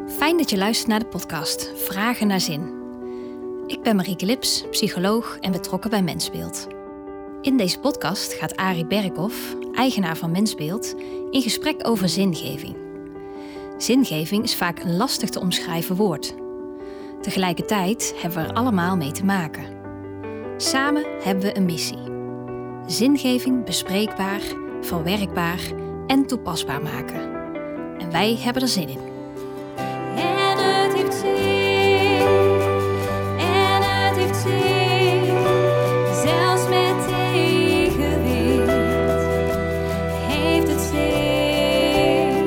Fijn dat je luistert naar de podcast Vragen naar Zin. Ik ben Marieke Lips, psycholoog en betrokken bij Mensbeeld. In deze podcast gaat Arie Berghoff, eigenaar van Mensbeeld, in gesprek over zingeving. Zingeving is vaak een lastig te omschrijven woord. Tegelijkertijd hebben we er allemaal mee te maken. Samen hebben we een missie. Zingeving bespreekbaar, verwerkbaar en toepasbaar maken. En wij hebben er zin in. En het heeft zin. En het heeft zin. Zelfs met tegenwind heeft het zin.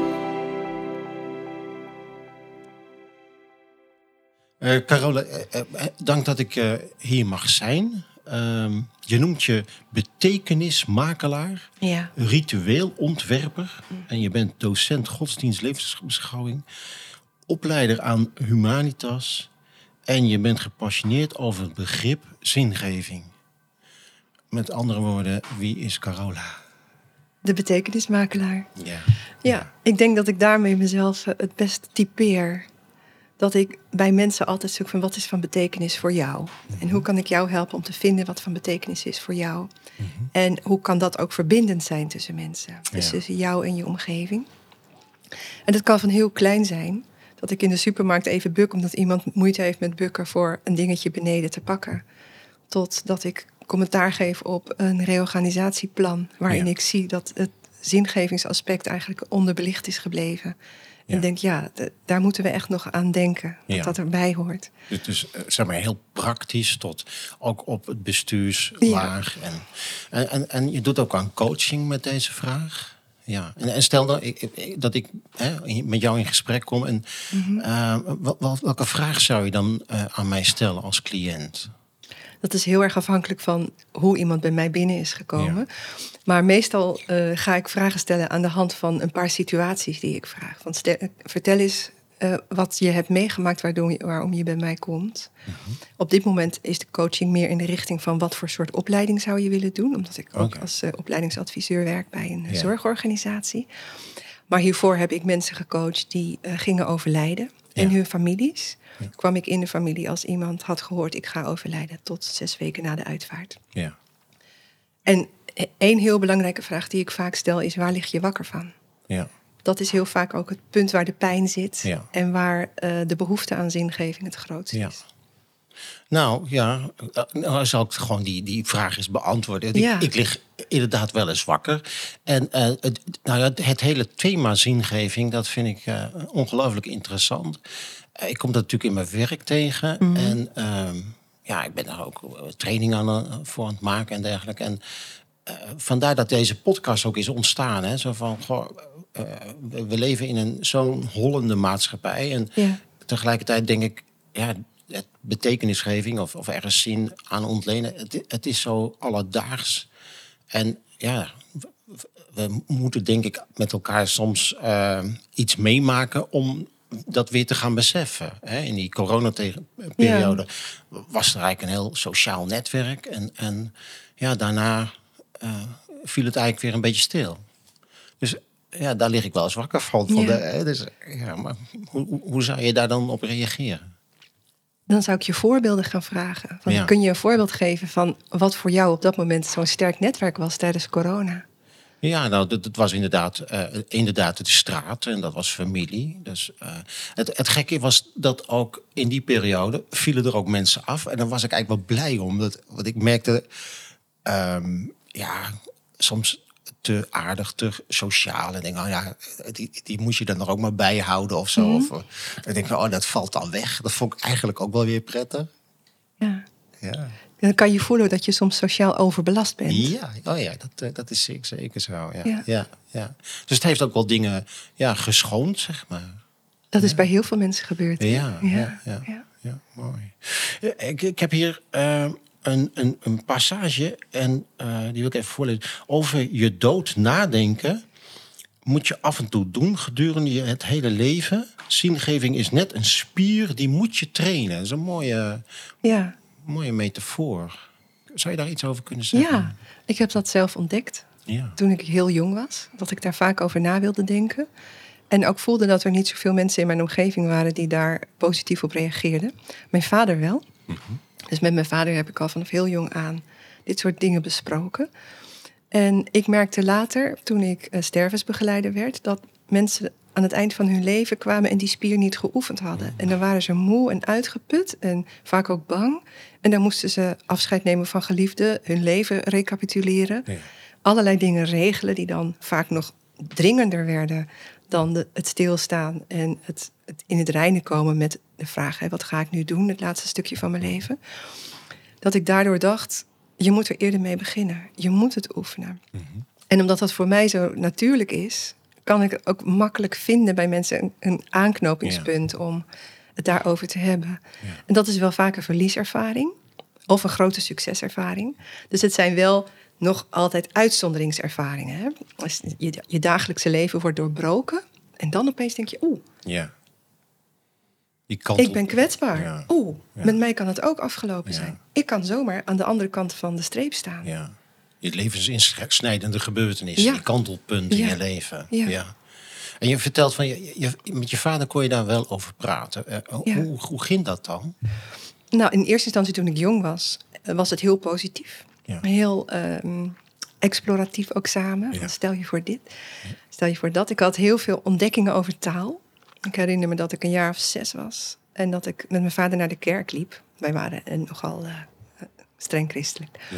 Carola, dank dat ik hier mag zijn. Je noemt je betekenismakelaar, ritueelontwerper en je bent docent godsdienst levensbeschouwing, opleider aan Humanitas en je bent gepassioneerd over het begrip zingeving. Met andere woorden, wie is Carola? De betekenismakelaar. Ja, Ik denk dat ik daarmee mezelf het best typeer. Dat ik bij mensen altijd zoek van wat is van betekenis voor jou? Mm-hmm. En hoe kan ik jou helpen om te vinden wat van betekenis is voor jou? Mm-hmm. En hoe kan dat ook verbindend zijn tussen mensen? Dus tussen jou en je omgeving. En dat kan van heel klein zijn. Dat ik in de supermarkt even buk omdat iemand moeite heeft met bukken voor een dingetje beneden te pakken. Tot dat ik commentaar geef op een reorganisatieplan. Waarin ik zie dat het zingevingsaspect eigenlijk onderbelicht is gebleven. En denk, daar moeten we echt nog aan denken. Dat erbij hoort. Dus zeg maar heel praktisch tot ook op het bestuurslaag. Ja. En je doet ook aan coaching met deze vraag. Ja. En stel dat ik met jou in gesprek kom. En welke vraag zou je dan aan mij stellen als cliënt? Dat is heel erg afhankelijk van hoe iemand bij mij binnen is gekomen. Ja. Maar meestal ga ik vragen stellen aan de hand van een paar situaties die ik vraag. Want vertel eens wat je hebt meegemaakt waarom je bij mij komt. Mm-hmm. Op dit moment is de coaching meer in de richting van wat voor soort opleiding zou je willen doen. Omdat ik ook als opleidingsadviseur werk bij een zorgorganisatie. Maar hiervoor heb ik mensen gecoacht die gingen overlijden en hun families. Ja. Kwam ik in de familie als iemand had gehoord ik ga overlijden tot 6 weken na de uitvaart. Ja. En één heel belangrijke vraag die ik vaak stel is waar lig je wakker van? Ja. Dat is heel vaak ook het punt waar de pijn zit en waar de behoefte aan zingeving het grootst is. Nou zal ik gewoon die vraag eens beantwoorden. Ik lig inderdaad wel eens wakker. En het hele thema zingeving, dat vind ik ongelooflijk interessant. Ik kom dat natuurlijk in mijn werk tegen. Mm-hmm. En ik ben daar ook training voor aan het maken en dergelijke. En vandaar dat deze podcast ook is ontstaan. Hè? Zo van, we leven in zo'n hollende maatschappij. En tegelijkertijd denk ik, het betekenisgeving of ergens zin aan ontlenen. Het is zo alledaags. En we moeten denk ik met elkaar soms iets meemaken om dat weer te gaan beseffen. In die coronaperiode was er eigenlijk een heel sociaal netwerk. En daarna viel het eigenlijk weer een beetje stil. Dus daar lig ik wel eens wakker van. Maar hoe zou je daar dan op reageren? Dan zou ik je voorbeelden gaan vragen. Kun je een voorbeeld geven van wat voor jou op dat moment zo'n sterk netwerk was tijdens corona? Ja, dat was inderdaad de straat en dat was familie. Dus, het gekke was dat ook in die periode vielen er ook mensen af. En daar was ik eigenlijk wel blij om. Want ik merkte, soms te aardig, te sociaal. En denk, die moet je dan er ook maar bij houden of zo. Mm-hmm. Of ik denk, dat valt dan weg. Dat vond ik eigenlijk ook wel weer prettig. Ja. Dan kan je voelen dat je soms sociaal overbelast bent. Dat is zeker zo. Ja. Dus het heeft ook wel dingen geschoond, zeg maar. Dat is bij heel veel mensen gebeurd. Ja, mooi. Ik heb hier een passage en die wil ik even voorlezen. Over je dood nadenken moet je af en toe doen gedurende het hele leven. Zingeving is net een spier, die moet je trainen. Dat is een mooie metafoor. Zou je daar iets over kunnen zeggen? Ja, ik heb dat zelf ontdekt toen ik heel jong was. Dat ik daar vaak over na wilde denken. En ook voelde dat er niet zoveel mensen in mijn omgeving waren die daar positief op reageerden. Mijn vader wel. Mm-hmm. Dus met mijn vader heb ik al vanaf heel jong aan dit soort dingen besproken. En ik merkte later, toen ik stervensbegeleider werd, dat mensen aan het eind van hun leven kwamen en die spier niet geoefend hadden. En dan waren ze moe en uitgeput en vaak ook bang. En dan moesten ze afscheid nemen van geliefden, hun leven recapituleren. Ja. Allerlei dingen regelen die dan vaak nog dringender werden dan het stilstaan en het in het reine komen met de vraag, wat ga ik nu doen, het laatste stukje van mijn leven. Dat ik daardoor dacht, je moet er eerder mee beginnen. Je moet het oefenen. Mm-hmm. En omdat dat voor mij zo natuurlijk is, kan ik het ook makkelijk vinden bij mensen een aanknopingspunt om het daarover te hebben. Ja. En dat is wel vaak een verlieservaring of een grote succeservaring. Dus het zijn wel nog altijd uitzonderingservaringen. Hè? Als je dagelijkse leven wordt doorbroken en dan opeens denk je, ik ben kwetsbaar. Ja. Met mij kan het ook afgelopen zijn. Ik kan zomaar aan de andere kant van de streep staan. Ja. Je levensinsnijdende gebeurtenis, je kantelpunt in je leven. Ja. Ja. En je vertelt van, met je vader kon je daar wel over praten. Hoe ging dat dan? Nou, in eerste instantie toen ik jong was het heel positief. Ja. Heel exploratief ook samen. Ja. Stel je voor dit, stel je voor dat. Ik had heel veel ontdekkingen over taal. Ik herinner me dat ik een jaar of 6 was. En dat ik met mijn vader naar de kerk liep. Wij waren nogal streng christelijk. Ja.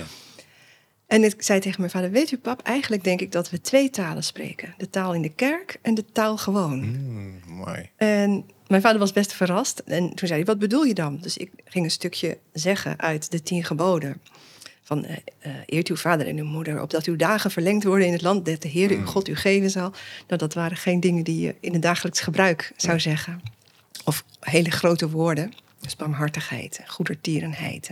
En ik zei tegen mijn vader, weet u pap, eigenlijk denk ik dat we 2 talen spreken. De taal in de kerk en de taal gewoon. Mooi. En mijn vader was best verrast. En toen zei hij, wat bedoel je dan? Dus ik ging een stukje zeggen uit de 10 geboden. Van eert uw vader en uw moeder, opdat uw dagen verlengd worden in het land dat de Heer uw God u geven zal. Nou, dat waren geen dingen die je in het dagelijks gebruik zou zeggen. Of hele grote woorden. Dus barmhartigheid, goedertierenheid.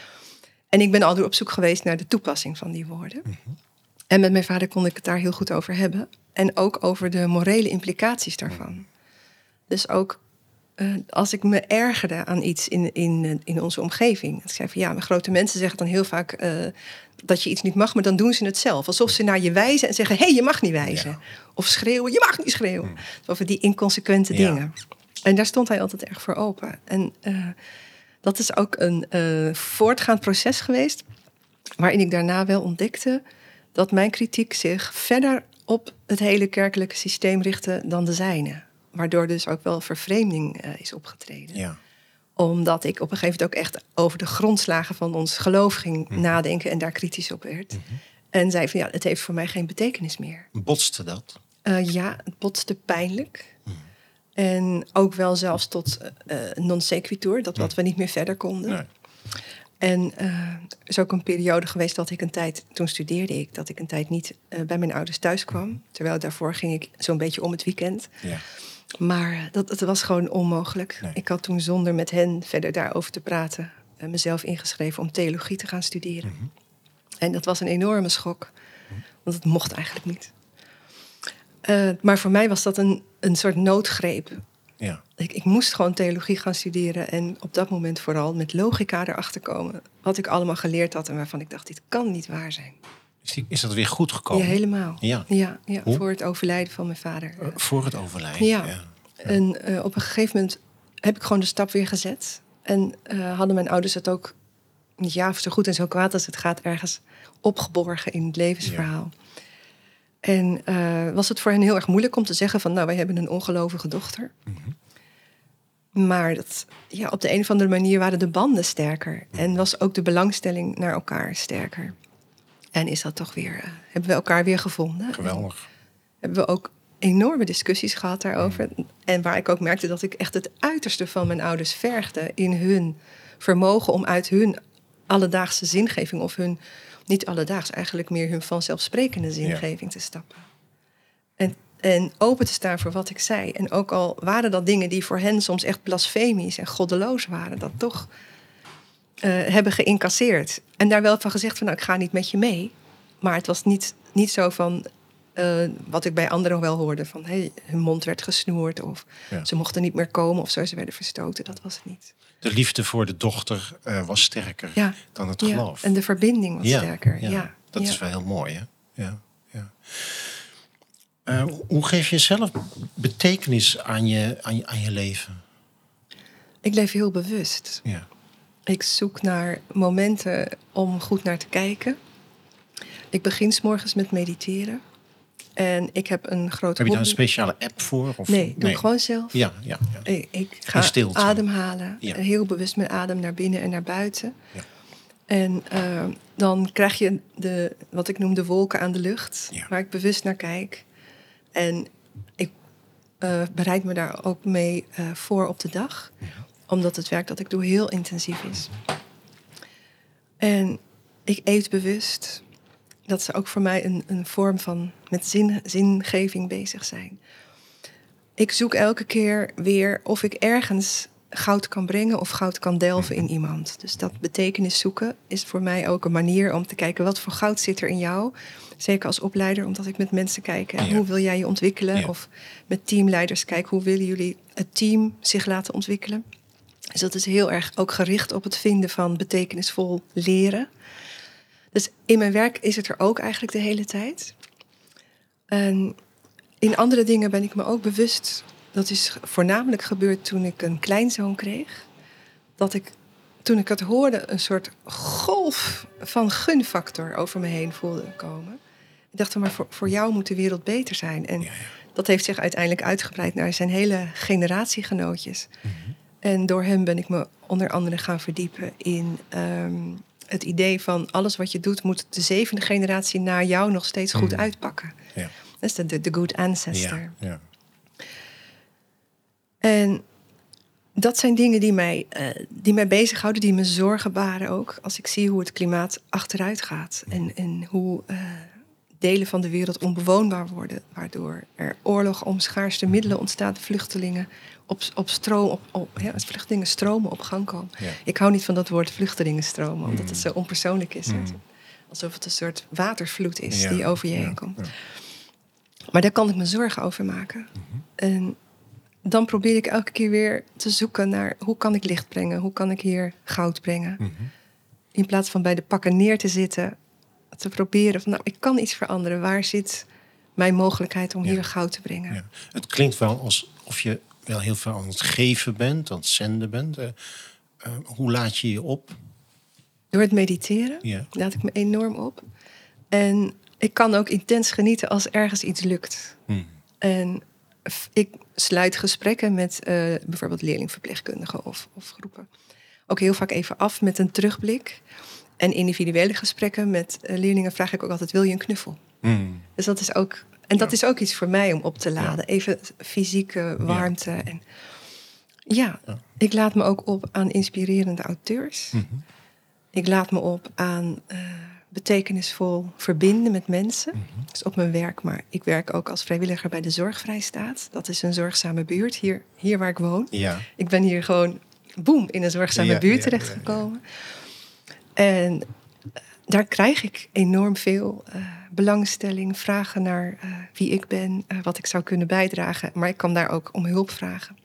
En ik ben altijd op zoek geweest naar de toepassing van die woorden. Mm-hmm. En met mijn vader kon ik het daar heel goed over hebben. En ook over de morele implicaties daarvan. Mm-hmm. Dus ook als ik me ergerde aan iets in onze omgeving. Ik zei van grote mensen zeggen dan heel vaak dat je iets niet mag, maar dan doen ze het zelf. Alsof ze naar je wijzen en zeggen, hé, je mag niet wijzen. Ja. Of schreeuwen, je mag niet schreeuwen. Mm. Over die inconsequente dingen. En daar stond hij altijd erg voor open. En dat is ook een voortgaand proces geweest, waarin ik daarna wel ontdekte dat mijn kritiek zich verder op het hele kerkelijke systeem richtte dan de zijne. Waardoor dus ook wel vervreemding is opgetreden. Ja. Omdat ik op een gegeven moment ook echt over de grondslagen van ons geloof ging nadenken en daar kritisch op werd. Mm-hmm. En zei van het heeft voor mij geen betekenis meer. Botste dat? Het botste pijnlijk. Mm. En ook wel zelfs tot non sequitur, dat wat we niet meer verder konden. Nee. En er is ook een periode geweest dat ik een tijd, toen studeerde ik, dat ik een tijd niet bij mijn ouders thuis kwam. Terwijl daarvoor ging ik zo'n beetje om het weekend. Ja. Maar het was gewoon onmogelijk. Nee. Ik had toen zonder met hen verder daarover te praten mezelf ingeschreven om theologie te gaan studeren. Mm-hmm. En dat was een enorme schok, want het mocht eigenlijk niet. Maar voor mij was dat een soort noodgreep. Ja. Ik moest gewoon theologie gaan studeren en op dat moment vooral met logica erachter komen wat ik allemaal geleerd had en waarvan ik dacht, dit kan niet waar zijn. Is dat weer goed gekomen? Ja, helemaal. Ja, voor het overlijden van mijn vader. Voor het overlijden? Ja. En op een gegeven moment heb ik gewoon de stap weer gezet. En hadden mijn ouders het ook, zo goed en zo kwaad als het gaat, ergens opgeborgen in het levensverhaal. Ja. En was het voor hen heel erg moeilijk om te zeggen van, wij hebben een ongelovige dochter. Mm-hmm. Maar op de een of andere manier waren de banden sterker. En was ook de belangstelling naar elkaar sterker. En is dat toch weer, hebben we elkaar weer gevonden. Geweldig. Hebben we ook enorme discussies gehad daarover. Mm. En waar ik ook merkte dat ik echt het uiterste van mijn ouders vergde in hun vermogen om uit hun alledaagse zingeving of hun, niet alledaags, eigenlijk meer hun vanzelfsprekende zingeving te stappen. En open te staan voor wat ik zei. En ook al waren dat dingen die voor hen soms echt blasfemisch en goddeloos waren, dat toch hebben geïncasseerd. En daar wel van gezegd van, ik ga niet met je mee. Maar het was niet zo van wat ik bij anderen wel hoorde, van hun mond werd gesnoerd of ze mochten niet meer komen of zo, ze werden verstoten. Dat was het niet. De liefde voor de dochter was sterker dan het geloof. En de verbinding was sterker. Ja. Dat is wel heel mooi, hè? Ja. Hoe geef je zelf betekenis aan je leven? Ik leef heel bewust. Ja. Ik zoek naar momenten om goed naar te kijken. Ik begin 's morgens met mediteren. En ik heb een groot Heb je daar een speciale app voor? Of? Nee, doe ik gewoon zelf. Ja. Ik ga ademhalen. Ja. Heel bewust mijn adem naar binnen en naar buiten. Ja. En dan krijg je wat ik noem de wolken aan de lucht. Ja. Waar ik bewust naar kijk. En ik bereid me daar ook mee voor op de dag. Ja. Omdat het werk dat ik doe heel intensief is. En ik eet bewust. Dat is ook voor mij een vorm van met zingeving bezig zijn. Ik zoek elke keer weer of ik ergens goud kan brengen of goud kan delven in iemand. Dus dat betekenis zoeken is voor mij ook een manier om te kijken wat voor goud zit er in jou. Zeker als opleider, omdat ik met mensen kijk. Hoe wil jij je ontwikkelen? Ja. Of met teamleiders kijk, hoe willen jullie het team zich laten ontwikkelen? Dus dat is heel erg ook gericht op het vinden van betekenisvol leren. Dus in mijn werk is het er ook eigenlijk de hele tijd. En in andere dingen ben ik me ook bewust. Dat is voornamelijk gebeurd toen ik een kleinzoon kreeg. Dat ik, toen ik het hoorde, een soort golf van gunfactor over me heen voelde komen. Ik dacht, maar voor jou moet de wereld beter zijn. En dat heeft zich uiteindelijk uitgebreid naar zijn hele generatiegenootjes. Mm-hmm. En door hem ben ik me onder andere gaan verdiepen in het idee van alles wat je doet, moet de 7e generatie na jou nog steeds goed uitpakken. Ja. Dat is de good ancestor. Ja. En dat zijn dingen die mij bezighouden, die me zorgen baren ook. Als ik zie hoe het klimaat achteruit gaat. En hoe delen van de wereld onbewoonbaar worden. Waardoor er oorlog om schaarste middelen ontstaat. Vluchtelingen vluchtelingen stromen op gang komen. Ja. Ik hou niet van dat woord vluchtelingenstromen. Omdat het zo onpersoonlijk is. Alsof het een soort watervloed is die over je heen komt. Ja. Maar daar kan ik me zorgen over maken. En dan probeer ik elke keer weer te zoeken naar hoe kan ik licht brengen? Hoe kan ik hier goud brengen? In plaats van bij de pakken neer te zitten, te proberen van ik kan iets veranderen. Waar zit mijn mogelijkheid om hier goud te brengen? Ja. Het klinkt wel alsof je wel heel veel aan het geven bent, aan het zenden bent. Hoe laat je je op? Door het mediteren laat ik me enorm op. En ik kan ook intens genieten als ergens iets lukt. En ik sluit gesprekken met bijvoorbeeld leerlingverpleegkundigen of groepen. Ook heel vaak even af met een terugblik. En individuele gesprekken met leerlingen vraag ik ook altijd, wil je een knuffel? Dus dat is ook... En dat is ook iets voor mij om op te laden. Even fysieke warmte. En ik laat me ook op aan inspirerende auteurs. Ik laat me op aan betekenisvol verbinden met mensen. Dat is op mijn werk, maar ik werk ook als vrijwilliger bij de Zorgvrijstaat. Dat is een zorgzame buurt, hier waar ik woon. Ja. Ik ben hier gewoon, in een zorgzame buurt terechtgekomen. En daar krijg ik enorm veel belangstelling, vragen naar wie ik ben, wat ik zou kunnen bijdragen. Maar ik kan daar ook om hulp vragen.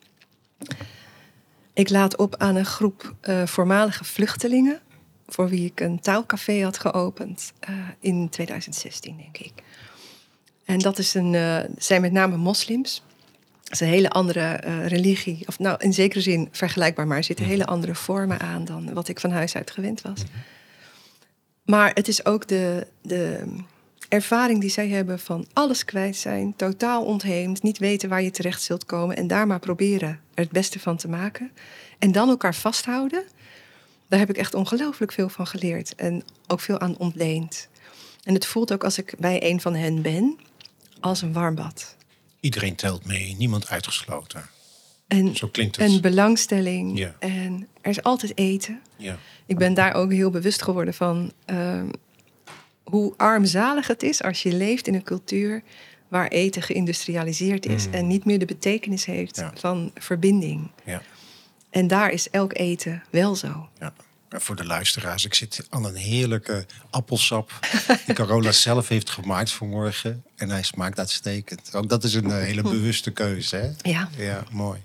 Ik laat op aan een groep voormalige vluchtelingen, voor wie ik een taalcafé had geopend in 2016, denk ik. En dat zijn met name moslims. Dat is een hele andere religie. Of nou, in zekere zin vergelijkbaar, maar er zitten hele andere vormen aan dan wat ik van huis uit gewend was. Maar het is ook de ervaring die zij hebben van alles kwijt zijn, totaal ontheemd, niet weten waar je terecht zult komen en daar maar proberen er het beste van te maken. En dan elkaar vasthouden. Daar heb ik echt ongelooflijk veel van geleerd en ook veel aan ontleend. En het voelt ook als ik bij een van hen ben, als een warm bad. Iedereen telt mee, niemand uitgesloten. En, zo klinkt het. En belangstelling. En er is altijd eten. Ja. Ik ben daar ook heel bewust geworden van hoe armzalig het is als je leeft in een cultuur waar eten geïndustrialiseerd is en niet meer de betekenis heeft van verbinding. Ja. En daar is elk eten wel zo. Ja. Voor de luisteraars, ik zit aan een heerlijke appelsap die Carola zelf heeft gemaakt vanmorgen. En hij smaakt uitstekend. Ook dat is een hele bewuste keuze, hè? Ja. Ja, mooi.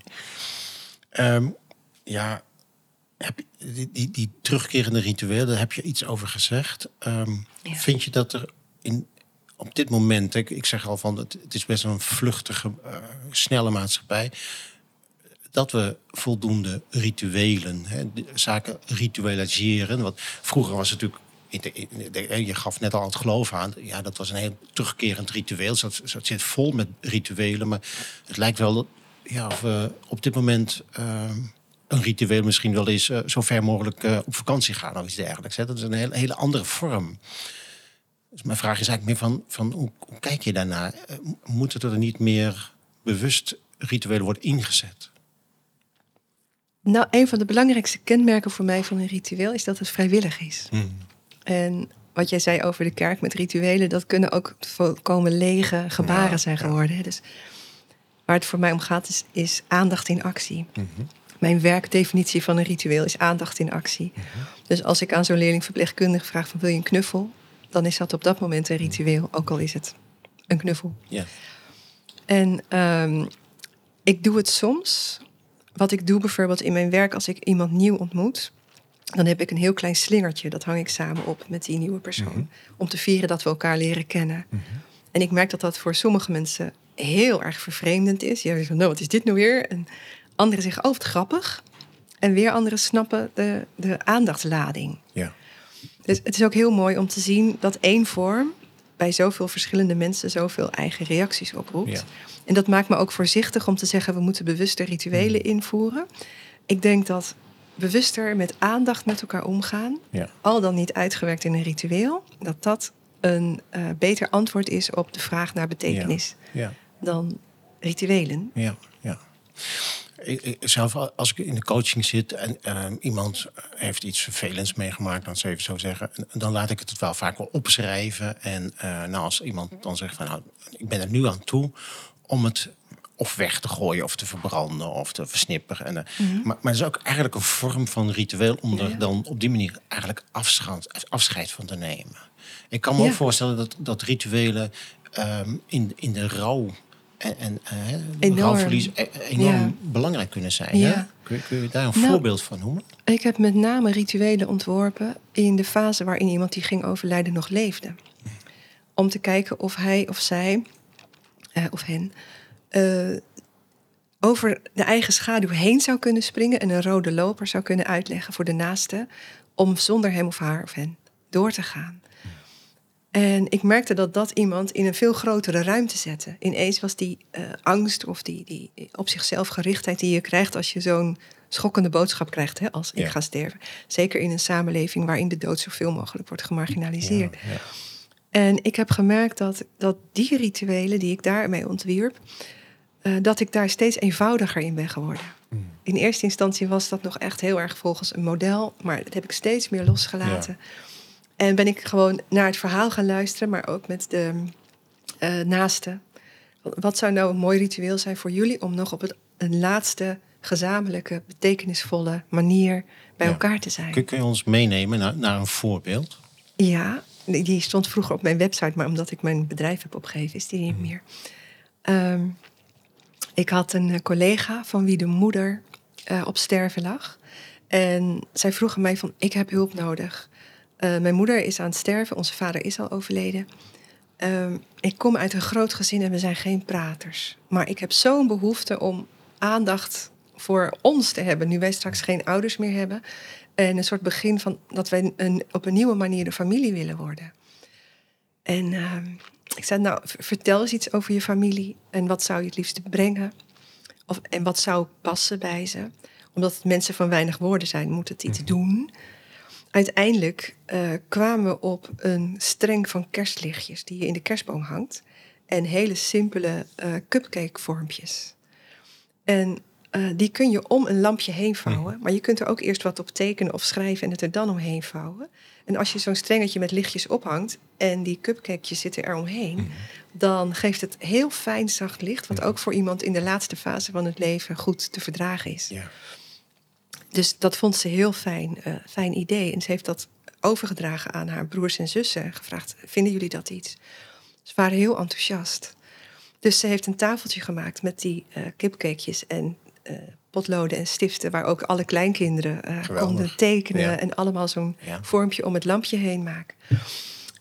Die terugkerende rituelen, daar heb je iets over gezegd. Vind je dat er op dit moment, ik zeg al van het is best een vluchtige, snelle maatschappij, dat we voldoende rituelen, zaken ritualiseren. Want vroeger was het natuurlijk, je gaf net al het geloof aan, ja, dat was een heel terugkerend ritueel. Het zit vol met rituelen, maar het lijkt wel dat, ja, of we op dit moment een ritueel misschien wel eens zo ver mogelijk op vakantie gaan of iets dergelijks. Dat is een hele andere vorm. Dus mijn vraag is eigenlijk meer van hoe kijk je daarnaar? Moeten er niet meer bewust rituelen worden ingezet? Nou, een van de belangrijkste kenmerken voor mij van een ritueel is dat het vrijwillig is. En wat jij zei over de kerk met rituelen, dat kunnen ook volkomen lege gebaren zijn geworden. Dus waar het voor mij om gaat is aandacht in actie. Mm-hmm. Mijn werkdefinitie van een ritueel is aandacht in actie. Mm-hmm. Dus als ik aan zo'n leerling-verpleegkundige vraag van wil je een knuffel, dan is dat op dat moment een ritueel, ook al is het een knuffel. Yeah. En ik doe het soms. Wat ik doe bijvoorbeeld in mijn werk als ik iemand nieuw ontmoet, dan heb ik een heel klein slingertje. Dat hang ik samen op met die nieuwe persoon. Mm-hmm. Om te vieren dat we elkaar leren kennen. Mm-hmm. En ik merk dat dat voor sommige mensen heel erg vervreemdend is. Je denkt van, nou, wat is dit nou weer? En anderen zeggen, oh, wat grappig. En weer anderen snappen de aandachtslading. Ja. Dus het is ook heel mooi om te zien dat één vorm bij zoveel verschillende mensen zoveel eigen reacties oproept. Ja. En dat maakt me ook voorzichtig om te zeggen, we moeten bewuster rituelen invoeren. Ik denk dat bewuster met aandacht met elkaar omgaan, al dan niet uitgewerkt in een ritueel, dat een beter antwoord is op de vraag naar betekenis dan rituelen. Ja. Zelf, als ik in de coaching zit en iemand heeft iets vervelends meegemaakt, dan even zo zeggen, dan laat ik het wel vaak wel opschrijven. En als iemand dan zegt van, nou, ik ben er nu aan toe om het of weg te gooien of te verbranden of te versnipperen. Maar het is ook eigenlijk een vorm van ritueel om er dan op die manier eigenlijk afscheid van te nemen. Ik kan me ook voorstellen dat rituelen in de rouw en rouwverlies enorm belangrijk kunnen zijn. Ja. Kun je daar een voorbeeld van noemen? Ik heb met name rituelen ontworpen in de fase waarin iemand die ging overlijden nog leefde. Om te kijken of hij of zij, of hen, over de eigen schaduw heen zou kunnen springen en een rode loper zou kunnen uitleggen voor de naaste om zonder hem of haar of hen door te gaan. En ik merkte dat iemand in een veel grotere ruimte zette. Ineens was die angst of die op zichzelf gerichtheid die je krijgt als je zo'n schokkende boodschap krijgt, als ik ga sterven. Zeker in een samenleving waarin de dood zoveel mogelijk wordt gemarginaliseerd. Ja. En ik heb gemerkt dat die rituelen die ik daarmee ontwierp, dat ik daar steeds eenvoudiger in ben geworden. In eerste instantie was dat nog echt heel erg volgens een model, maar dat heb ik steeds meer losgelaten. Ja. En ben ik gewoon naar het verhaal gaan luisteren, maar ook met de naasten. Wat zou nou een mooi ritueel zijn voor jullie om nog op een laatste gezamenlijke, betekenisvolle manier bij elkaar te zijn? Kun je ons meenemen naar een voorbeeld? Ja, die stond vroeger op mijn website, maar omdat ik mijn bedrijf heb opgegeven, is die niet meer. Ik had een collega van wie de moeder op sterven lag. En zij vroeg mij van, ik heb hulp nodig. Mijn moeder is aan het sterven, onze vader is al overleden. Ik kom uit een groot gezin en we zijn geen praters. Maar ik heb zo'n behoefte om aandacht voor ons te hebben, nu wij straks geen ouders meer hebben. En een soort begin van dat wij op een nieuwe manier een familie willen worden. En ik zei, nou, vertel eens iets over je familie. En wat zou je het liefst brengen? En wat zou passen bij ze? Omdat het mensen van weinig woorden zijn, moet het iets doen. Uiteindelijk kwamen we op een streng van kerstlichtjes die je in de kerstboom hangt. En hele simpele cupcake-vormpjes. En die kun je om een lampje heen vouwen. Maar je kunt er ook eerst wat op tekenen of schrijven en het er dan omheen vouwen. En als je zo'n strengetje met lichtjes ophangt en die cupcakejes zitten er omheen, dan geeft het heel fijn zacht licht, wat ook voor iemand in de laatste fase van het leven goed te verdragen is. Ja. Dus dat vond ze heel fijn idee. En ze heeft dat overgedragen aan haar broers en zussen en gevraagd, vinden jullie dat iets? Ze waren heel enthousiast. Dus ze heeft een tafeltje gemaakt met die cupcakejes en potloden en stiften, waar ook alle kleinkinderen konden tekenen en allemaal zo'n vormpje om het lampje heen maken.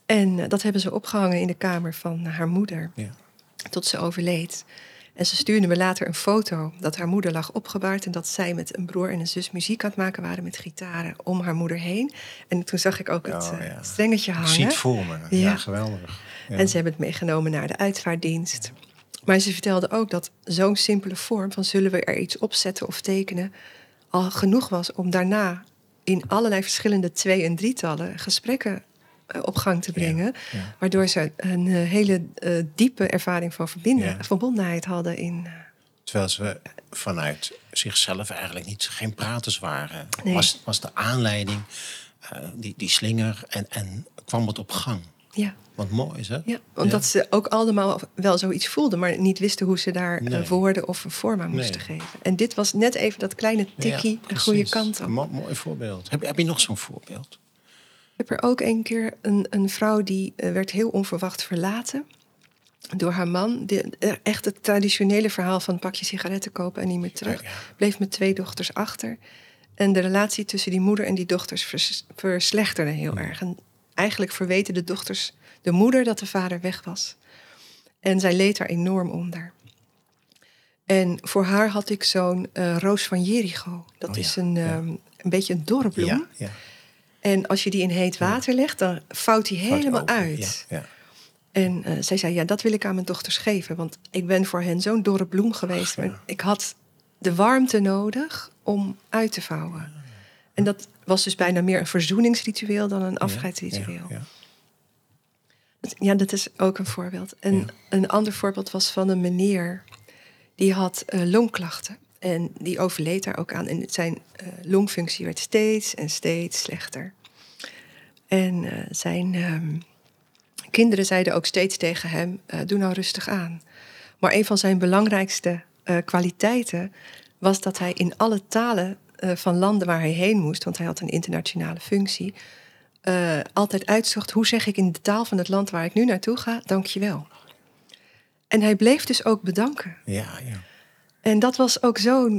En dat hebben ze opgehangen in de kamer van haar moeder. Ja. Tot ze overleed. En ze stuurde me later een foto dat haar moeder lag opgebaard... en dat zij met een broer en een zus muziek aan het maken waren met gitaren om haar moeder heen. En toen zag ik ook het strengetje hangen. Ik zie het voor me. Ja, geweldig. Ja. En ze hebben het meegenomen naar de uitvaartdienst. Maar ze vertelde ook dat zo'n simpele vorm van zullen we er iets opzetten of tekenen... al genoeg was om daarna in allerlei verschillende 2- en 3-tallen gesprekken op gang te brengen. Ja, ja. Waardoor ze een hele diepe ervaring van verbondenheid hadden. Terwijl ze vanuit zichzelf eigenlijk geen praters waren. Nee. Was de aanleiding, die slinger, en kwam het op gang. Ja. Wat mooi is, hè? Ja, omdat ze ook allemaal wel zoiets voelden... maar niet wisten hoe ze daar woorden of een vorm aan moesten geven. En dit was net even dat kleine tikkie de goede kant op. Mooi voorbeeld. Heb je nog zo'n voorbeeld? Ik heb er ook een keer een vrouw die werd heel onverwacht verlaten... door haar man. Echt het traditionele verhaal van een pakje sigaretten kopen en niet meer terug. Ja. Bleef met 2 dochters achter. En de relatie tussen die moeder en die dochters verslechterde heel erg. En eigenlijk verweten de dochters de moeder dat de vader weg was. En zij leed daar enorm onder. En voor haar had ik zo'n roos van Jericho. Dat is een beetje een dorre bloem. Ja, ja. En als je die in heet water legt, dan vouwt die helemaal uit. Ja, ja. En zij zei, dat wil ik aan mijn dochters geven. Want ik ben voor hen zo'n dorre bloem geweest. Maar ik had de warmte nodig om uit te vouwen. Ja. En dat was dus bijna meer een verzoeningsritueel dan een afscheidsritueel. Ja, dat is ook een voorbeeld. En een ander voorbeeld was van een meneer... die had longklachten. En die overleed daar ook aan. En zijn longfunctie werd steeds en steeds slechter. En zijn kinderen zeiden ook steeds tegen hem... doe nou rustig aan. Maar een van zijn belangrijkste kwaliteiten... was dat hij in alle talen van landen waar hij heen moest... want hij had een internationale functie... altijd uitzocht, hoe zeg ik in de taal van het land waar ik nu naartoe ga... dank je wel. En hij bleef dus ook bedanken. Ja. En dat was ook zo'n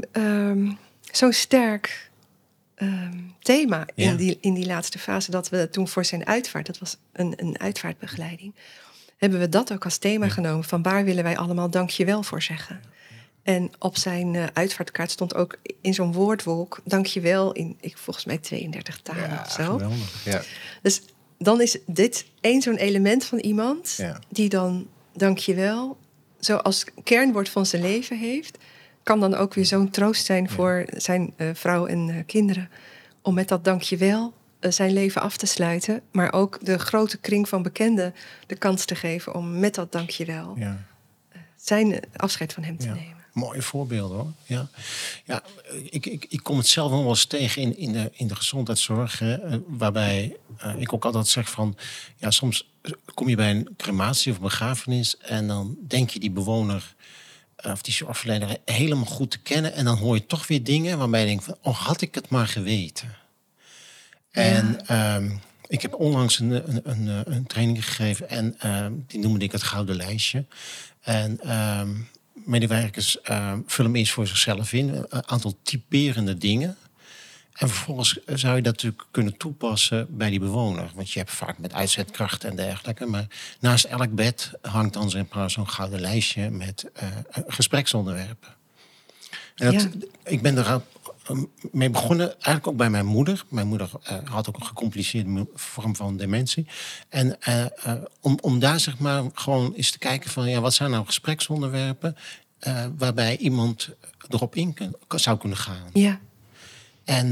sterk thema in die laatste fase... dat we toen voor zijn uitvaart, dat was een uitvaartbegeleiding... hebben we dat ook als thema genomen... van waar willen wij allemaal dank je wel voor zeggen... En op zijn uitvaartkaart stond ook in zo'n woordwolk... dank je wel in, volgens mij 32 talen of zo. Geweldig, ja. Dus dan is dit zo'n element van iemand... die dan dank je wel zo als kernwoord van zijn leven heeft... kan dan ook weer zo'n troost zijn voor zijn vrouw en kinderen... om met dat dank je wel zijn leven af te sluiten... maar ook de grote kring van bekenden de kans te geven... om met dat dank je wel zijn afscheid van hem te nemen. Mooie voorbeelden, hoor. Ja, ik kom het zelf nog wel eens tegen in de gezondheidszorg. Waarbij ik ook altijd zeg van... ja, soms kom je bij een crematie of begrafenis... en dan denk je die bewoner of die zorgverlener helemaal goed te kennen... en dan hoor je toch weer dingen waarbij je denkt van... oh, had ik het maar geweten. Ja. En ik heb onlangs een training gegeven... en die noemde ik het gouden lijstje. En... medewerkers vullen hem eerst voor zichzelf in. Een aantal typerende dingen. En vervolgens zou je dat natuurlijk kunnen toepassen bij die bewoner. Want je hebt vaak met uitzetkrachten en dergelijke. Maar naast elk bed hangt dan zo'n gouden lijstje met gespreksonderwerpen. En ik ben er mee begonnen, eigenlijk ook bij mijn moeder. Mijn moeder had ook een gecompliceerde vorm van dementie. En om daar zeg maar gewoon eens te kijken van... wat zijn nou gespreksonderwerpen... waarbij iemand erop in zou kunnen gaan. Ja. En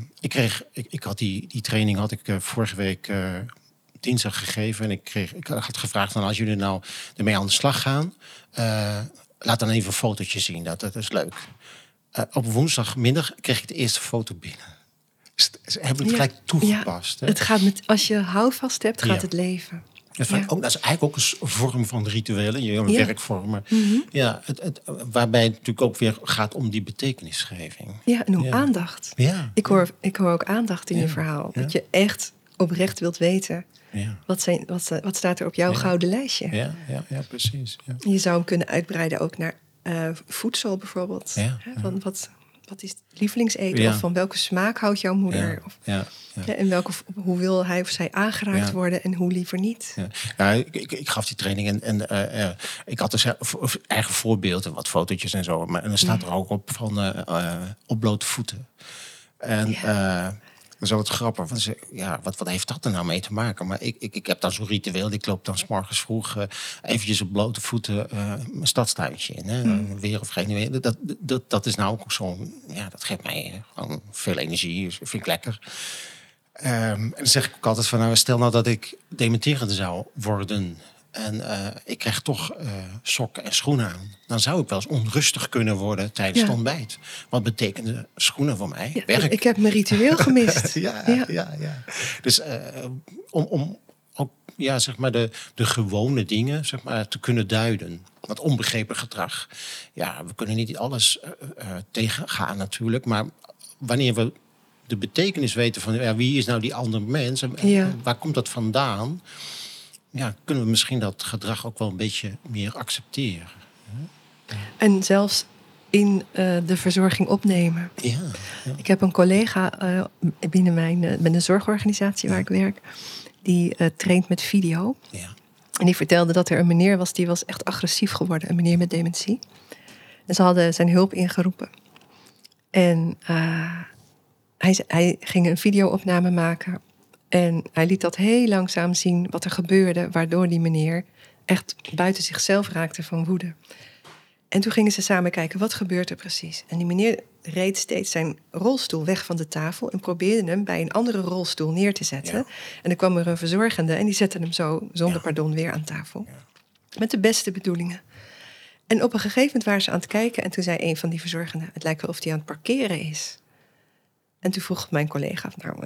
ik had die training had ik vorige week dinsdag gegeven. En ik had gevraagd van als jullie nou ermee aan de slag gaan... laat dan even een fotootje zien, dat is leuk. Op woensdagmiddag kreeg ik de eerste foto binnen. Ze hebben het gelijk toegepast. Ja. Het gaat als je houvast hebt, gaat het leven. Dat is eigenlijk ook een vorm van rituelen, je werkvormen. Mm-hmm. Waarbij het natuurlijk ook weer gaat om die betekenisgeving. Ja, en om aandacht. Ja. Ik hoor ook aandacht in je verhaal. Ja. Dat je echt oprecht wilt weten... Ja. Wat staat er op jouw gouden lijstje? Ja, precies. Ja. Je zou hem kunnen uitbreiden ook naar voedsel bijvoorbeeld. Ja. Van wat is lievelingseten? Of van welke smaak houdt jouw moeder? Ja. Of, Ja. en hoe wil hij of zij aangeraakt worden en hoe liever niet? Ja. Nou, ik gaf die training en ik had dus eigen voorbeelden, wat fotootjes en zo. En er staat er ook op van op blote voeten. En dat is altijd grappig. Want wat heeft dat er nou mee te maken? Maar ik heb dan zo'n ritueel. Ik loop dan 's morgens vroeg eventjes op blote voeten mijn stadstuintje in. Hè? Weer of geen weer. Dat is nou ook zo'n... Ja, dat geeft mij gewoon veel energie. Vind ik lekker. En dan zeg ik ook altijd van... stel nou dat ik dementerende zou worden... en ik krijg toch sokken en schoenen aan... dan zou ik wel eens onrustig kunnen worden tijdens het ontbijt. Wat betekende schoenen voor mij? Ja, werk. Ik heb mijn ritueel gemist. Ja. Dus om ook zeg maar de gewone dingen zeg maar, te kunnen duiden. Dat onbegrepen gedrag. Ja, we kunnen niet alles tegengaan natuurlijk... maar wanneer we de betekenis weten van... wie is nou die andere mens en waar komt dat vandaan... Ja, kunnen we misschien dat gedrag ook wel een beetje meer accepteren. En zelfs in de verzorging opnemen. Ja. Ik heb een collega binnen een zorgorganisatie waar ik werk... die traint met video. Ja. En die vertelde dat er een meneer was... die was echt agressief geworden. Een meneer met dementie. En ze hadden zijn hulp ingeroepen. En hij ging een videoopname maken... En hij liet dat heel langzaam zien wat er gebeurde... waardoor die meneer echt buiten zichzelf raakte van woede. En toen gingen ze samen kijken, wat gebeurt er precies? En die meneer reed steeds zijn rolstoel weg van de tafel... en probeerde hem bij een andere rolstoel neer te zetten. Ja. En dan kwam er een verzorgende en die zette hem zo, zonder pardon, weer aan tafel. Ja. Met de beste bedoelingen. En op een gegeven moment waren ze aan het kijken... en toen zei een van die verzorgenden... het lijkt wel of hij aan het parkeren is. En toen vroeg mijn collega...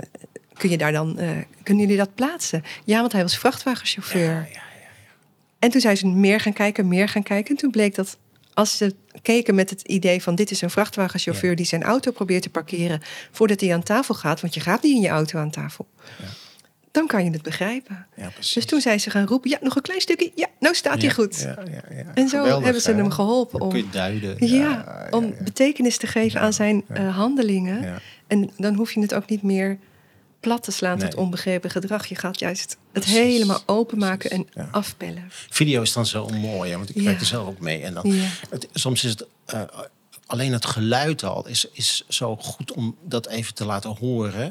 kunnen jullie dat plaatsen? Ja, want hij was vrachtwagenchauffeur. Ja. En toen zei ze meer gaan kijken. En toen bleek dat als ze keken met het idee van... dit is een vrachtwagenchauffeur die zijn auto probeert te parkeren... voordat hij aan tafel gaat, want je gaat niet in je auto aan tafel. Ja. Dan kan je het begrijpen. Ja, dus toen zei ze gaan roepen... ja, nog een klein stukje. Ja, nou staat hij goed. Ja. En zo geweldig, hebben ze hem geholpen om... kun je duiden. Om betekenis te geven aan zijn handelingen. Ja. En dan hoef je het ook niet meer... plat te slaan tot onbegrepen gedrag. Je gaat juist het helemaal openmaken en afpellen. Video is dan zo mooi, want ik werk er zelf ook mee. En dan, soms is het alleen het geluid al is zo goed om dat even te laten horen.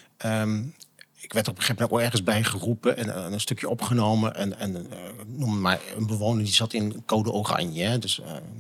Ik werd op een gegeven moment ook ergens bij geroepen en een stukje opgenomen. En noem maar een bewoner die zat in code oranje. Dus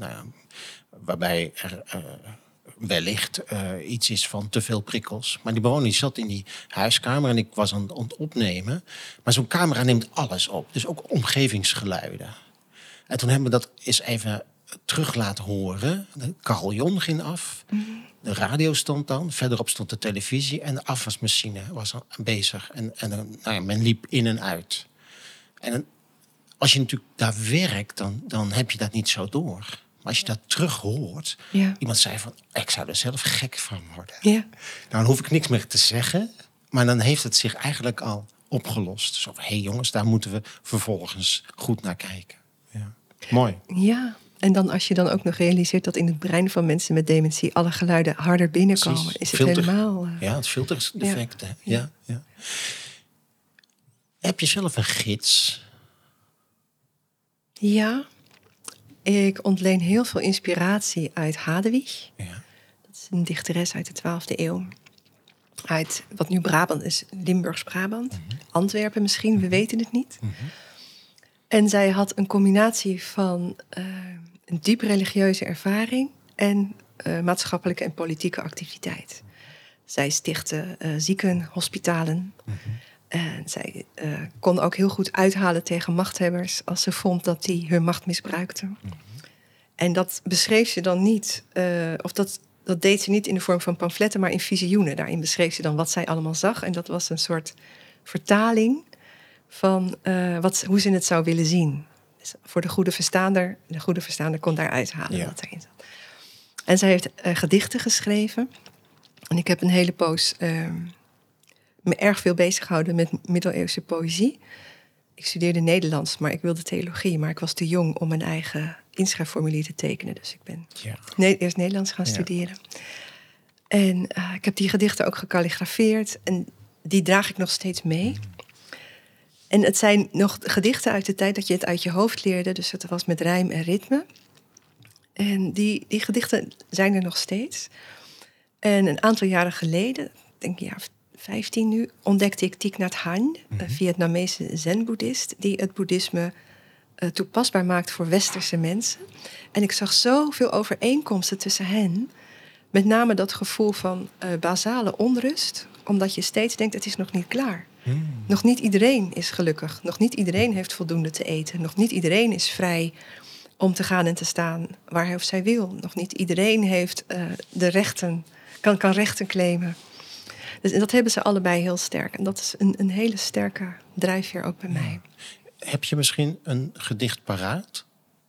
waarbij er... wellicht iets is van te veel prikkels. Maar die bewoner die zat in die huiskamer... en ik was aan het opnemen. Maar zo'n camera neemt alles op. Dus ook omgevingsgeluiden. En toen hebben we dat eens even terug laten horen. De carillon ging af. De radio stond dan. Verderop stond de televisie. En de afwasmachine was bezig. En men liep in en uit. En als je natuurlijk daar werkt... dan heb je dat niet zo door... Maar als je dat terug hoort... Iemand zei van, ik zou er zelf gek van worden. Ja. Nou, dan hoef ik niks meer te zeggen. Maar dan heeft het zich eigenlijk al opgelost. Zo van, hé jongens, daar moeten we vervolgens goed naar kijken. Ja. Mooi. Ja, en dan als je dan ook nog realiseert... dat in het brein van mensen met dementie... alle geluiden harder binnenkomen. Precies. Is het helemaal... Ja, het filterdefect. Ja. Heb je zelf een gids? Ja... Ik ontleen heel veel inspiratie uit Hadewig. Ja. Dat is een dichteres uit de 12e eeuw. Uit wat nu Brabant is, Limburgs-Brabant. Antwerpen misschien, we weten het niet. En zij had een combinatie van een diep religieuze ervaring... en maatschappelijke en politieke activiteit. Zij stichtte ziekenhospitalen... En zij kon ook heel goed uithalen tegen machthebbers... als ze vond dat die hun macht misbruikten. En dat beschreef ze dan niet... of dat deed ze niet in de vorm van pamfletten... maar in visioenen. Daarin beschreef ze dan wat zij allemaal zag. En dat was een soort vertaling... van hoe ze het zou willen zien. Dus voor de goede verstaander kon daar uithalen wat erin zat. En zij heeft gedichten geschreven. En ik heb een hele poos... me erg veel bezighouden met middeleeuwse poëzie. Ik studeerde Nederlands, maar ik wilde theologie. Maar ik was te jong om mijn eigen inschrijfformulier te tekenen. Dus ik ben eerst Nederlands gaan studeren. En ik heb die gedichten ook gekalligrafeerd. En die draag ik nog steeds mee. En het zijn nog gedichten uit de tijd dat je het uit je hoofd leerde. Dus het was met rijm en ritme. En die gedichten zijn er nog steeds. En een aantal jaren geleden, ik denk een jaar 15 nu, ontdekte ik Thich Nhat Hanh, een Vietnamese zen-boeddhist, die het boeddhisme toepasbaar maakt voor westerse mensen. En ik zag zoveel overeenkomsten tussen hen. Met name dat gevoel van basale onrust, omdat je steeds denkt, het is nog niet klaar. Nog niet iedereen is gelukkig. Nog niet iedereen heeft voldoende te eten. Nog niet iedereen is vrij om te gaan en te staan waar hij of zij wil. Nog niet iedereen heeft de rechten, kan rechten claimen. Dus, en dat hebben ze allebei heel sterk. En dat is een hele sterke drijfveer ook bij mij. Heb je misschien een gedicht paraat?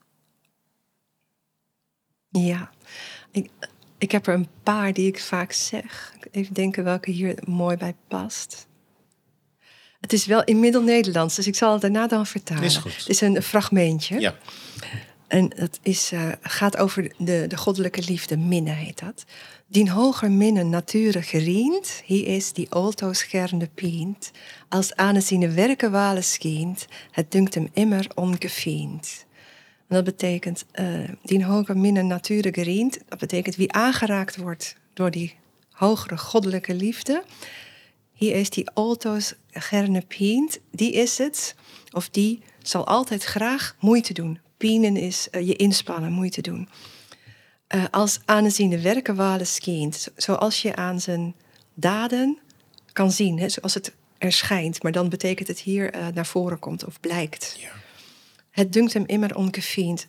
Ja, ik heb er een paar die ik vaak zeg. Even denken welke hier mooi bij past. Het is wel in Middel-Nederlands, dus ik zal het daarna dan vertalen. Is goed. Het is een fragmentje. Ja. En het gaat over de goddelijke liefde, minne heet dat. Dien hoger minnen nature gerient, hij is die altoos gerne pient. Als aan zijn werken wale schient, het dunkt hem immer ongefiend. En dat betekent, dien hoger minnen nature gerient, dat betekent wie aangeraakt wordt door die hogere goddelijke liefde. Hier is die altoos gerne pient, die is het, of die zal altijd graag moeite doen. Pienen is je inspannen, moeite doen. Als aan zijn werken wale schijnt, zoals je aan zijn daden kan zien, hè, zoals het er schijnt, maar dan betekent het hier naar voren komt of blijkt. Ja. Het dunkt hem immer ongefiend.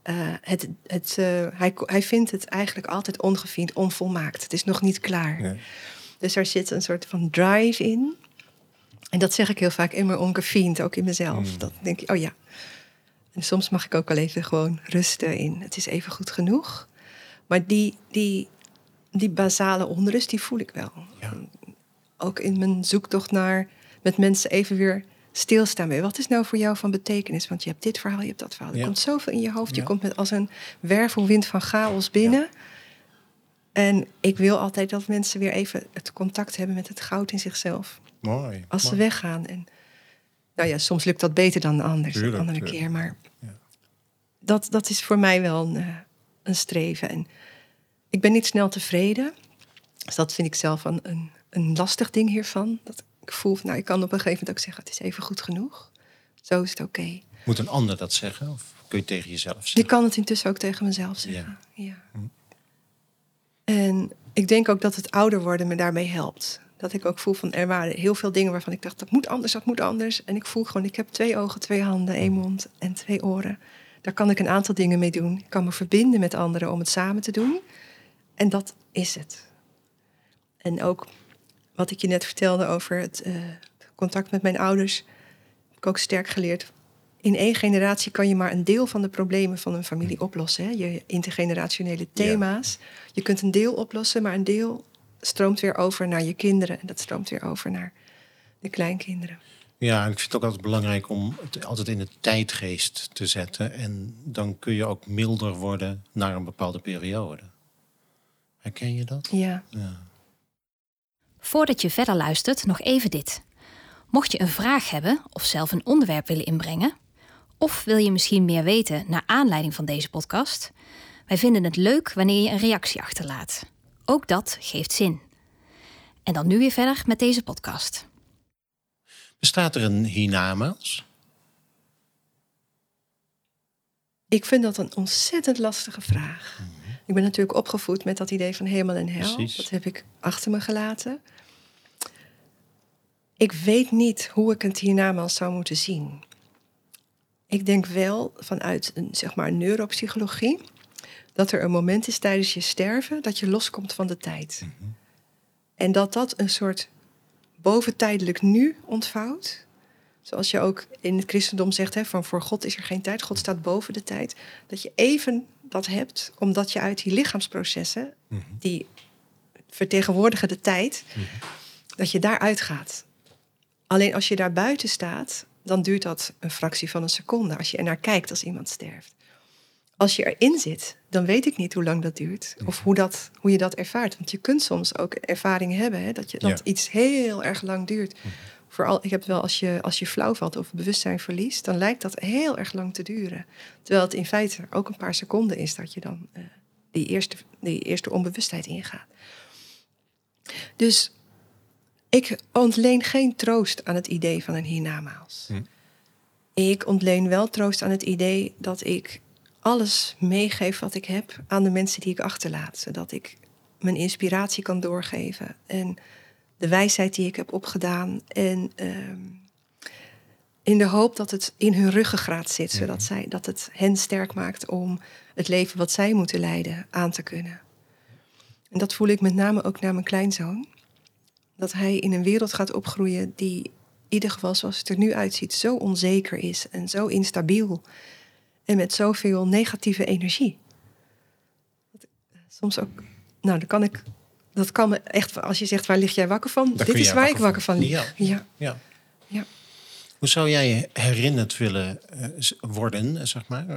Hij vindt het eigenlijk altijd ongefiend, onvolmaakt. Het is nog niet klaar. Nee. Dus er zit een soort van drive in. En dat zeg ik heel vaak, immer ongefiend, ook in mezelf. Dat denk ik, oh ja. En soms mag ik ook wel even gewoon rusten in. Het is even goed genoeg. Maar die basale onrust, die voel ik wel. Ja. Ook in mijn zoektocht naar met mensen even weer stilstaan bij. Wat is nou voor jou van betekenis? Want je hebt dit verhaal, je hebt dat verhaal. Er komt zoveel in je hoofd. Je komt met als een wervelwind van chaos binnen. Ja. En ik wil altijd dat mensen weer even het contact hebben met het goud in zichzelf. Mooi. Als ze weggaan. En nou ja, soms lukt dat beter dan anders. Tuurlijk, een andere keer. Maar dat is voor mij wel een streven. En ik ben niet snel tevreden. Dus dat vind ik zelf een lastig ding hiervan. Dat ik voel, nou, ik kan op een gegeven moment ook zeggen, het is even goed genoeg. Zo is het oké. Moet een ander dat zeggen? Of kun je tegen jezelf zeggen? Ik kan het intussen ook tegen mezelf zeggen. Ja. En ik denk ook dat het ouder worden me daarmee helpt. Dat ik ook voel van, er waren heel veel dingen waarvan ik dacht, dat moet anders. En ik voel gewoon, ik heb 2 ogen, 2 handen, 1 mond en 2 oren. Daar kan ik een aantal dingen mee doen. Ik kan me verbinden met anderen om het samen te doen. En dat is het. En ook wat ik je net vertelde over het contact met mijn ouders, heb ik ook sterk geleerd. In 1 generatie kan je maar een deel van de problemen van een familie oplossen. Hè? Je intergenerationele thema's. Ja. Je kunt een deel oplossen, maar een deel stroomt weer over naar je kinderen. En dat stroomt weer over naar de kleinkinderen. Ja, en ik vind het ook altijd belangrijk om het altijd in de tijdgeest te zetten. En dan kun je ook milder worden naar een bepaalde periode. Herken je dat? Ja. Voordat je verder luistert, nog even dit. Mocht je een vraag hebben of zelf een onderwerp willen inbrengen, of wil je misschien meer weten naar aanleiding van deze podcast, wij vinden het leuk wanneer je een reactie achterlaat. Ook dat geeft zin. En dan nu weer verder met deze podcast. Bestaat er een hiernamaals? Ik vind dat een ontzettend lastige vraag. Ik ben natuurlijk opgevoed met dat idee van hemel en hel. Precies. Dat heb ik achter me gelaten. Ik weet niet hoe ik het hiernamaals zou moeten zien. Ik denk wel vanuit een neuropsychologie dat er een moment is tijdens je sterven dat je loskomt van de tijd. Mm-hmm. En dat een soort boventijdelijk nu ontvouwt. Zoals je ook in het christendom zegt, hè, van voor God is er geen tijd. God staat boven de tijd. Dat je even dat hebt, omdat je uit die lichaamsprocessen, die vertegenwoordigen de tijd, dat je daaruit gaat. Alleen als je daar buiten staat, dan duurt dat een fractie van een seconde. Als je er naar kijkt als iemand sterft. Als je erin zit dan weet ik niet hoe lang dat duurt. Of hoe je dat ervaart. Want je kunt soms ook ervaringen hebben, hè, dat iets heel erg lang duurt. Vooral, ik heb wel, als je flauw valt of bewustzijn verliest, dan lijkt dat heel erg lang te duren. Terwijl het in feite ook een paar seconden is dat je dan die eerste onbewustheid ingaat. Dus ik ontleen geen troost aan het idee van een hiernamaals. Ik ontleen wel troost aan het idee dat ik alles meegeef wat ik heb aan de mensen die ik achterlaat. Zodat ik mijn inspiratie kan doorgeven. En de wijsheid die ik heb opgedaan. En in de hoop dat het in hun ruggengraat zit. Zodat dat het hen sterk maakt om het leven wat zij moeten leiden aan te kunnen. En dat voel ik met name ook naar mijn kleinzoon. Dat hij in een wereld gaat opgroeien die in ieder geval zoals het er nu uitziet zo onzeker is en zo instabiel. En met zoveel negatieve energie. Soms ook, nou, dat kan me echt, als je zegt, waar lig jij wakker van? Dit is waar ik wakker van lig. Ja. Hoe zou jij herinnerd willen worden, zeg maar?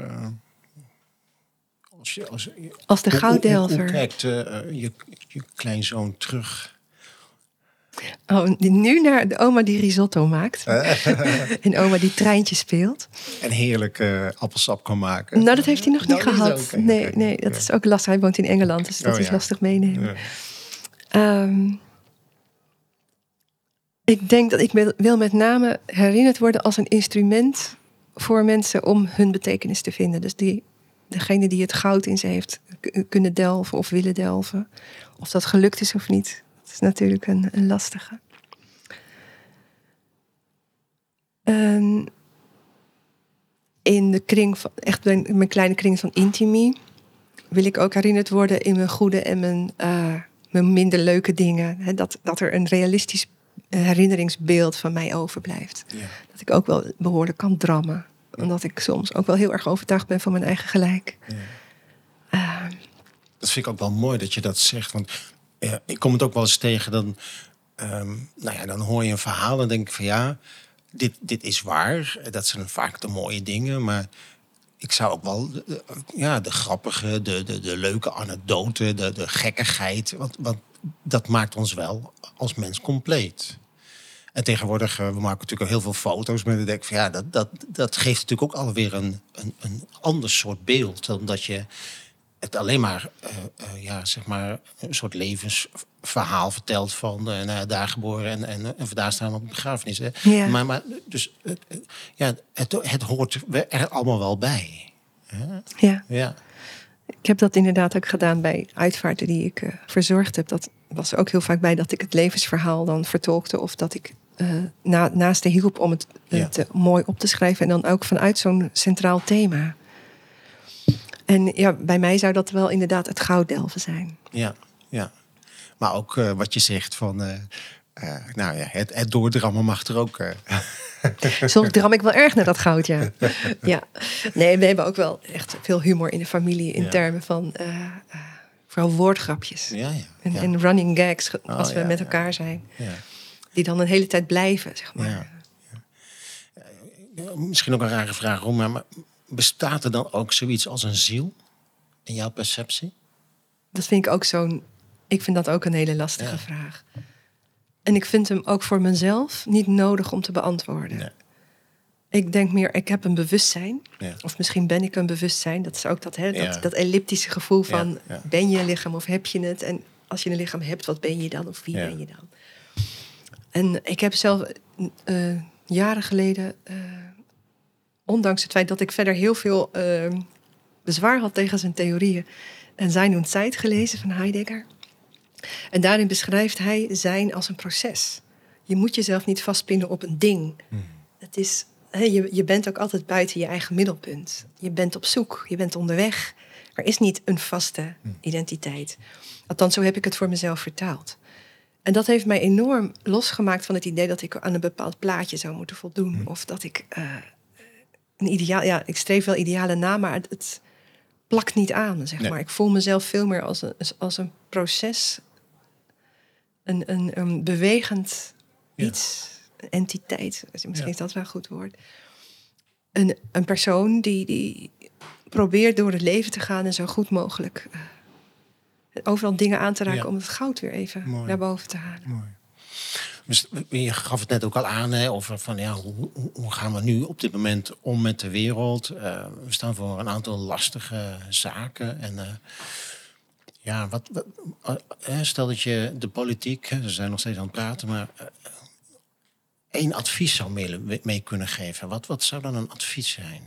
Als de gouddelver. Hoe kijkt je kleinzoon terug? Oh, nu naar de oma die risotto maakt. En oma die treintje speelt. En heerlijk appelsap kan maken. Nou, dat heeft hij nog niet gehad. Nee, dat is ook lastig. Hij woont in Engeland, dus dat is lastig meenemen. Ja. Ik denk dat ik wil met name herinnerd worden als een instrument voor mensen om hun betekenis te vinden. Dus degene die het goud in ze heeft kunnen delven of willen delven. Of dat gelukt is of niet. Dat is natuurlijk een lastige. In de kring van, echt mijn kleine kring van intimie, wil ik ook herinnerd worden in mijn goede en mijn minder leuke dingen. Hè, dat er een realistisch herinneringsbeeld van mij overblijft. Ja. Dat ik ook wel behoorlijk kan drammen. Ja. Omdat ik soms ook wel heel erg overtuigd ben van mijn eigen gelijk. Ja. Dat vind ik ook wel mooi dat je dat zegt. Want ik kom het ook wel eens tegen. Dan hoor je een verhaal en denk ik van ja, dit is waar. Dat zijn vaak de mooie dingen. Maar ik zou ook wel de grappige, de leuke anekdote, de gekkigheid. Want dat maakt ons wel als mens compleet. En tegenwoordig, we maken natuurlijk ook heel veel foto's. Maar dan denk ik van ja, dat geeft natuurlijk ook alweer een ander soort beeld. Dan dat je het alleen maar, zeg maar een soort levensverhaal vertelt van daar geboren en vandaar staan op de begrafenis. Hè? Ja. Maar dus het hoort er allemaal wel bij. Hè? Ja. Ik heb dat inderdaad ook gedaan bij uitvaarten die ik verzorgd heb. Dat was ook heel vaak bij dat ik het levensverhaal dan vertolkte. Of dat ik naast hielp om het mooi op te schrijven. En dan ook vanuit zo'n centraal thema. En ja, bij mij zou dat wel inderdaad het gouddelven zijn. Ja. Maar ook wat je zegt van het doordrammen mag er ook. Soms dram ik wel erg naar dat goud, ja. Nee, we hebben ook wel echt veel humor in de familie in termen van vooral woordgrapjes. En running gags als we met elkaar zijn. Ja. Die dan een hele tijd blijven, zeg maar. Ja. Misschien ook een rare vraag, maar bestaat er dan ook zoiets als een ziel in jouw perceptie? Dat vind ik ook ik vind dat ook een hele lastige vraag. En ik vind hem ook voor mezelf niet nodig om te beantwoorden. Nee. Ik denk meer, ik heb een bewustzijn. Ja. Of misschien ben ik een bewustzijn. Dat is ook dat elliptische gevoel van ben je een lichaam of heb je het? En als je een lichaam hebt, wat ben je dan? Of wie ben je dan? En ik heb zelf jaren geleden, ondanks het feit dat ik verder heel veel bezwaar had tegen zijn theorieën, en Sein und Zeit gelezen van Heidegger. En daarin beschrijft hij zijn als een proces. Je moet jezelf niet vastpinnen op een ding. Het is, je bent ook altijd buiten je eigen middelpunt. Je bent op zoek, je bent onderweg. Er is niet een vaste identiteit. Althans, zo heb ik het voor mezelf vertaald. En dat heeft mij enorm losgemaakt van het idee dat ik aan een bepaald plaatje zou moeten voldoen. Of dat ik een ideaal... ik streef wel idealen na, maar het plakt niet aan, zeg maar. Ik voel mezelf veel meer als een proces. Een bewegend iets. Een entiteit. Misschien is dat wel een goed woord. Een persoon die probeer door het leven te gaan en zo goed mogelijk overal dingen aan te raken om het goud weer even naar boven te halen. Mooi. Dus je gaf het net ook al aan, hè, over van hoe gaan we nu op dit moment om met de wereld? We staan voor een aantal lastige zaken. En stel dat je de politiek, ze zijn nog steeds aan het praten, maar 1 advies zou mee kunnen geven. Wat zou dan een advies zijn?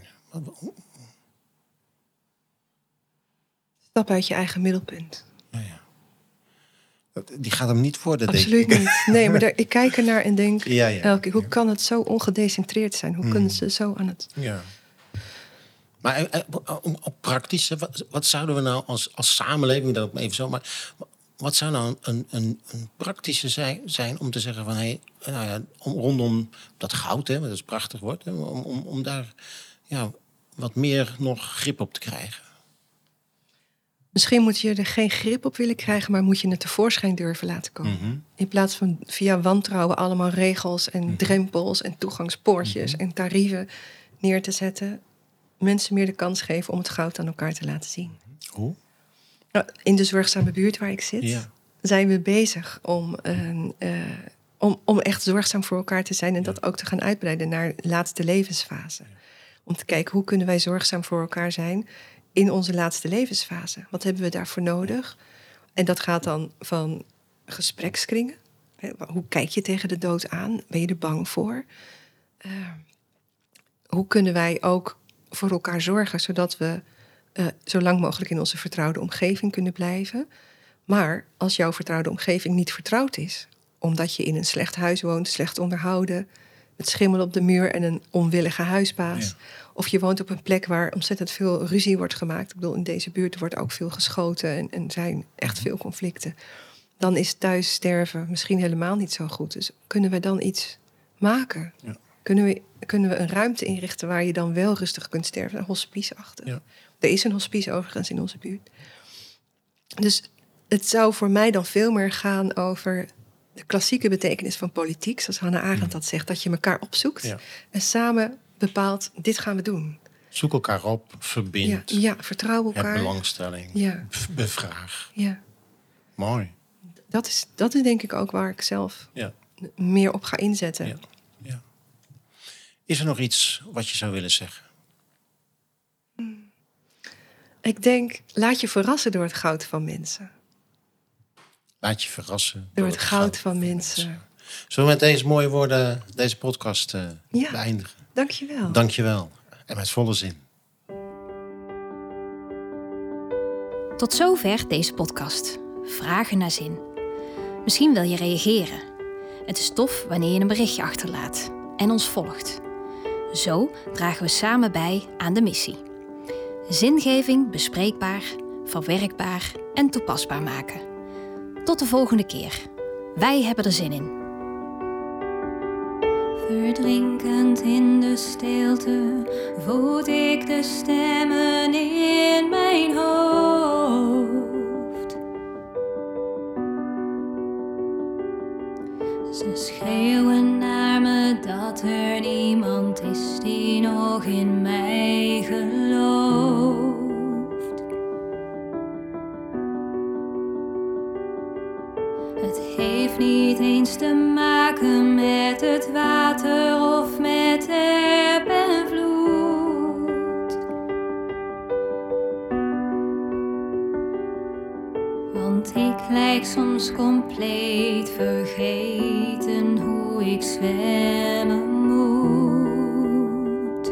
Stap uit je eigen middelpunt. Ja. Die gaat hem niet worden, Absoluut denk ik. niet. Nee, maar ik kijk ernaar en denk... elke hoe kan het zo ongedecentreerd zijn? Hoe kunnen ze zo aan het... Ja. Maar op praktisch, wat zouden we nou als samenleving... dat even zo, maar wat zou nou een praktische zijn om te zeggen van... rondom dat goud, hè, dat is prachtig wordt... om daar wat meer nog grip op te krijgen? Misschien moet je er geen grip op willen krijgen... maar moet je het tevoorschijn durven laten komen. Mm-hmm. In plaats van via wantrouwen allemaal regels en drempels... en toegangspoortjes en tarieven neer te zetten... mensen meer de kans geven om het goud aan elkaar te laten zien. Hoe? In de zorgzame buurt waar ik zit... zijn we bezig om echt zorgzaam voor elkaar te zijn... en dat ook te gaan uitbreiden naar de laatste levensfase. Om te kijken, hoe kunnen wij zorgzaam voor elkaar zijn... in onze laatste levensfase. Wat hebben we daarvoor nodig? En dat gaat dan van gesprekskringen. Hoe kijk je tegen de dood aan? Ben je er bang voor? Hoe kunnen wij ook voor elkaar zorgen... zodat we zo lang mogelijk in onze vertrouwde omgeving kunnen blijven? Maar als jouw vertrouwde omgeving niet vertrouwd is... omdat je in een slecht huis woont, slecht onderhouden... met schimmel op de muur en een onwillige huisbaas... Ja. Of je woont op een plek waar ontzettend veel ruzie wordt gemaakt. Ik bedoel, in deze buurt wordt ook veel geschoten... en zijn echt veel conflicten. Dan is thuis sterven misschien helemaal niet zo goed. Dus kunnen we dan iets maken? Ja. Kunnen we een ruimte inrichten... waar je dan wel rustig kunt sterven? Een hospiceachtig. Ja. Er is een hospice overigens in onze buurt. Dus het zou voor mij dan veel meer gaan over... de klassieke betekenis van politiek, zoals Hannah Arendt dat zegt... dat je elkaar opzoekt en samen bepaalt, dit gaan we doen. Zoek elkaar op, verbind. Ja, vertrouw elkaar. Heb belangstelling, bevraag. Ja. Mooi. Dat is denk ik ook waar ik zelf meer op ga inzetten. Ja. Ja. Is er nog iets wat je zou willen zeggen? Ik denk, laat je verrassen door het goud van mensen. Laat je verrassen door het goud van mensen. Zullen we met deze mooie woorden deze podcast beëindigen? Dankjewel. Dankjewel. En met volle zin. Tot zover deze podcast. Vragen naar zin. Misschien wil je reageren. Het is tof wanneer je een berichtje achterlaat en ons volgt. Zo dragen we samen bij aan de missie. Zingeving bespreekbaar, verwerkbaar en toepasbaar maken. Tot de volgende keer. Wij hebben er zin in. Verdrinkend in de stilte voed ik de stemmen in mijn hoofd. Ze schreeuwen naar me dat er niemand is die nog in mij gelooft. Het heeft niet eens te maken met het water of met eb en vloed. Want ik lijk soms compleet vergeten hoe ik zwemmen moet.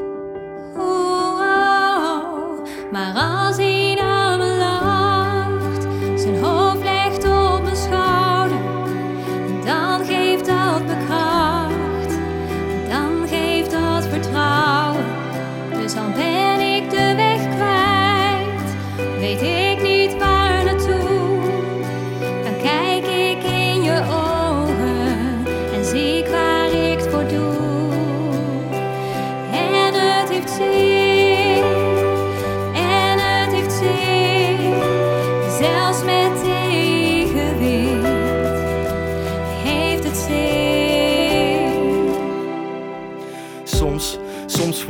Maar als hij naar me lacht, zijn hoofd legt op mijn schouder, dan geeft dat me kracht, dan geeft dat vertrouwen. Dus al ben ik de weg kwijt, weet ik niet waar naartoe, dan kijk ik in je ogen en zie ik waar ik het voor doe. En het heeft zin, en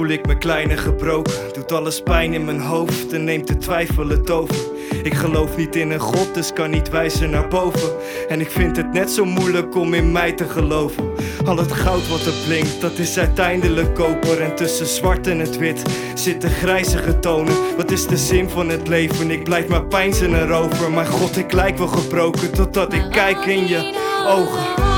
voel ik me klein en gebroken. Doet alles pijn in mijn hoofd en neemt de twijfel het over. Ik geloof niet in een God, dus kan niet wijzen naar boven. En ik vind het net zo moeilijk om in mij te geloven. Al het goud wat er blinkt, dat is uiteindelijk koper. En tussen zwart en het wit zitten grijzige tonen. Wat is de zin van het leven? Ik blijf maar peinzen erover. Maar God, ik lijk wel gebroken totdat ik kijk in je ogen.